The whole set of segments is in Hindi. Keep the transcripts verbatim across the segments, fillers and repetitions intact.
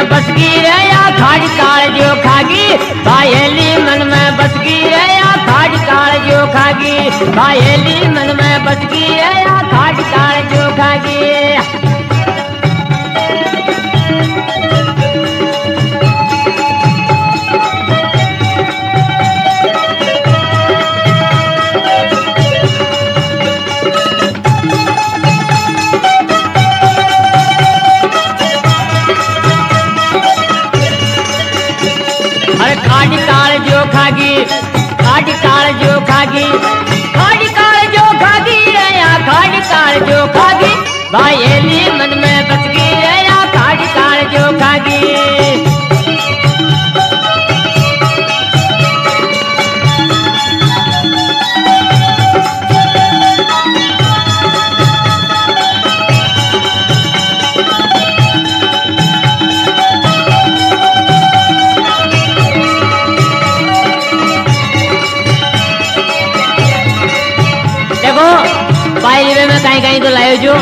में बस गई रे या खाड़ी काल जो खागी भाईली मन में बस गई रे या खाड़ी काल जो खागी भाईली मन में बस गई रे या खाड़ी काल जो खागी। खाड़ी काल जो खागी खाड़ी काल जो खागी खाड़ी काल जो खागी रे या खाड़ी काल जो खागी भाईली मन में बस गई रे या खाड़ी काल जो खागी। में कहीं कहीं तो लायो जो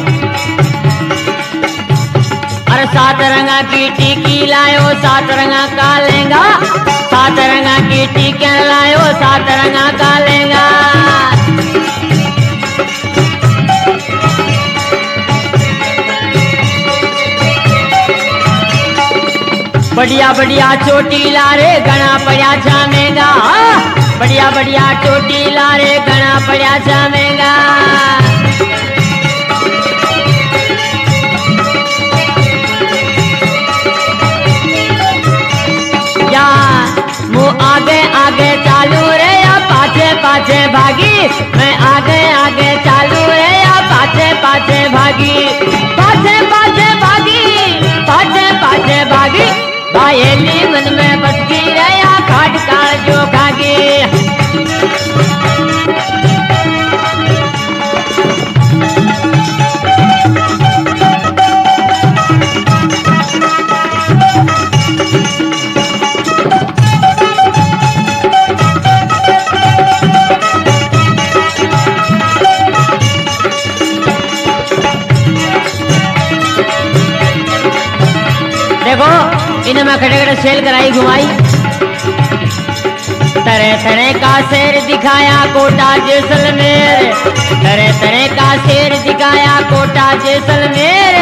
अरे सात रंगा की टीकी लायो सात रंगा का लेंगा सात रंगा की टीके लायो सात रंगा का लेंगा। बढ़िया बढ़िया चोटी ला रे घना पड़ा जामेगा बढ़िया बढ़िया चोटी ला रे घना पड़ा जामेगा। या मुँह आगे आगे चालू रे या पाछे पाछे भागी मैं आगे आगे चालू रे या पाछे पाछे भागी पाछे पाछे भागी पाछे पाछे भागी भाईली मन में बस गई रे या खाड़ काल जो खागी। देखो इन्हें मैं खड़े खड़े सेल कराई घुमाई तरह तरह का शेर दिखाया कोटा जैसलमेर तरह तरह का शेर दिखाया कोटा जैसलमेर।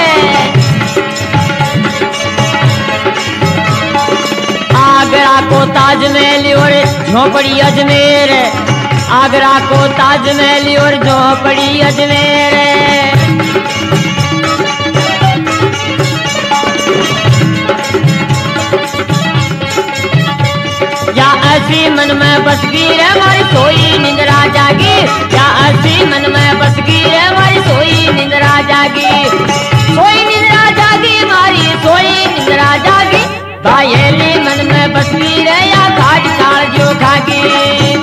आगरा को ताजमहल और झोपड़ी अजमेर आगरा को ताजमहल और झोपड़ी अजमेर। या ऐसी मन में बस गई रे हमारी सोई निंद्रा जागी या ऐसी मन में बस गई रे हमारी सोई निंद्रा जागी सोई निंद्रा जागी हमारी सोई निंद्रा जागी भाईली मन में बस गई रे या खाड़ काल जो खागी।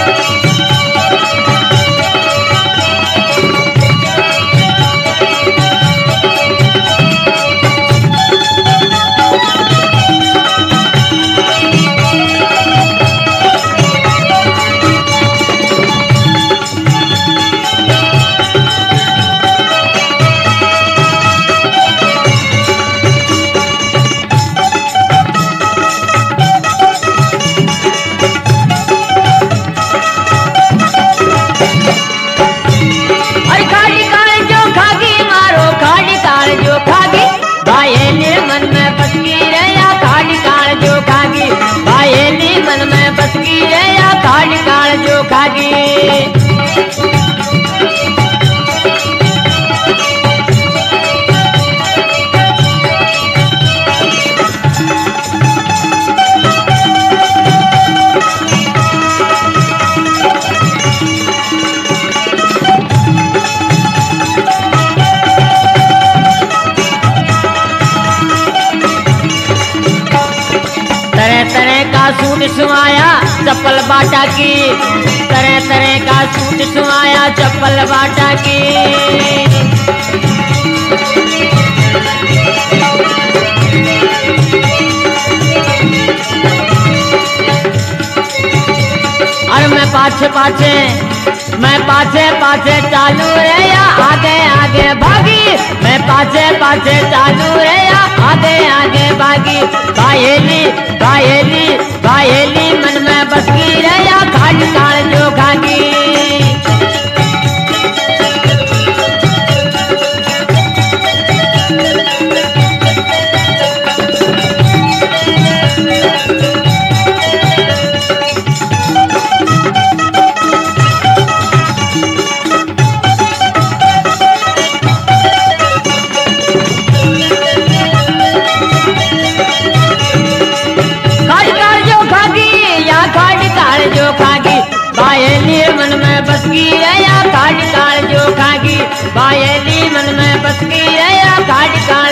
मन में बस गई रे या खाड़ काल जो खागी। तरह तरह का सूट सुमाया चप्पल बाटा की तरह तरह का सूट सुमाया चप्पल बाटा की। अरे मैं पाछे पाछे मैं पाछे पाछे चालू रे या आगे आगे भागी मैं पाछे पाछे चालू रे या आगे आगे भागी। बस की रे या घाट काल जो खागी। जो खागी बायली मन में बस की रे या घाट काल जो खागी बायली मन में बस की रे या घाट काल